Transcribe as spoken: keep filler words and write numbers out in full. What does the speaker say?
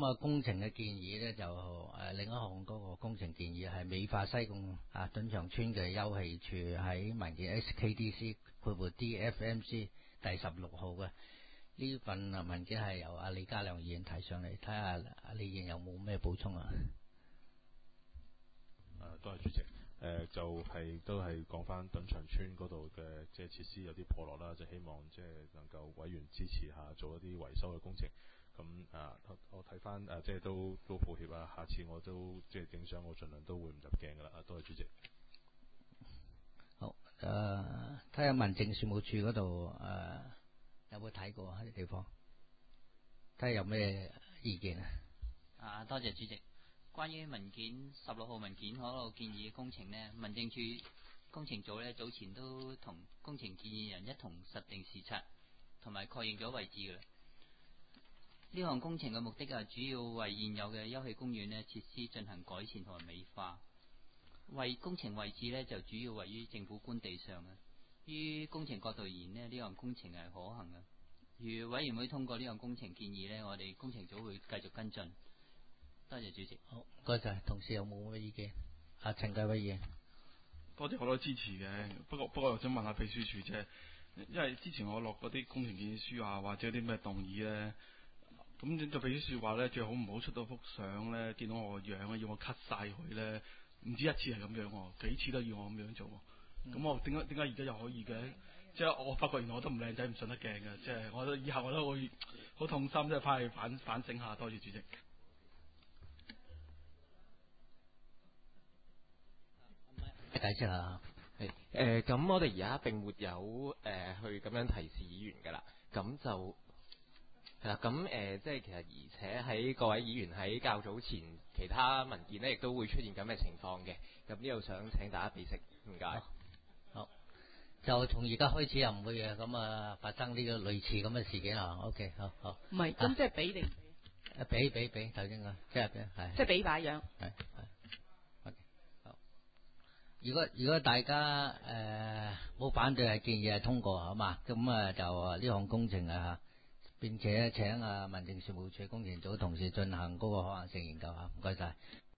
啊，工程嘅建議咧就誒、呃、另一項嗰個工程建議係美化西貢啊敦祥村嘅休憩處，喺文件 S K D C 括弧 D F M C 第十六號嘅呢份啊文件係由阿李家亮議員提上嚟，睇下阿李議員有冇咩補充啊？ 誒，多謝主席。誒、呃、就係、是、都係講翻敦祥村嗰度嘅即係設施有啲破落啦，就希望即係能夠委員支持下做一啲維修嘅工程。咁啊，我睇翻誒，即係都都抱歉啊，下次我都即係影相，我盡量都會唔入鏡噶啦。啊，多謝主席。 好誒，睇下民政事務處嗰度誒有冇睇過喺啲地方，睇下有咩意見啊？ 啊，多謝主席。關於文件十六號文件嗰度建議嘅工程呢，民政處工程組呢早前都同工程建議人一同實定視察，同埋確認咗位置嘅啦。呢項工程嘅目的係主要為現有嘅休憩公園呢設施進行改善同埋美化。為工程位置呢就主要位於政府官地上嘅。於工程角度而言呢，呢項工程係可行嘅。如委員會通過呢項工程建議呢，我哋工程組會繼續跟進。多謝主席。 好，唔該晒。同事有冇咩意見？阿陳繼偉議員， 多謝我都支持嘅，不過不過我想問下秘書處啫，因為之前我落嗰啲工程建議書啊，或者啲咩動議咧，咁就秘書處話咧，最好唔好出到幅相咧，見到我個樣啊，要我 cut 晒佢咧，唔止一次係咁樣喎，幾次都要我咁樣做喎，咁、嗯、我點解點解而家又可以嘅？即係我發覺原來我都唔靚仔，唔信得鏡嘅，即係我以後我都會好痛心，即係翻去反反省下。多謝主席。 解釋下。 係誒，咁、呃、我哋而家並沒有誒、呃、去咁樣提示議員㗎啦，咁就係啦，咁誒、呃、即係其實而且喺各位議員喺較早前其他文件呢，亦都會出現咁嘅情況嘅，咁呢度想請大家俾息，唔該。 好，就從而家開始又唔會嘅咁啊發生呢個類似咁嘅事件啊。OK， 好好。 唔係，咁即係俾定？ 誒俾俾俾頭先個，即係係。 即係俾把樣。 係係。如果如果大家誒冇、呃、反對，係建議係通過，好嘛？咁啊就呢項工程啊，並且請啊民政事務處工程組同事進行嗰個可行性研究嚇，唔該晒。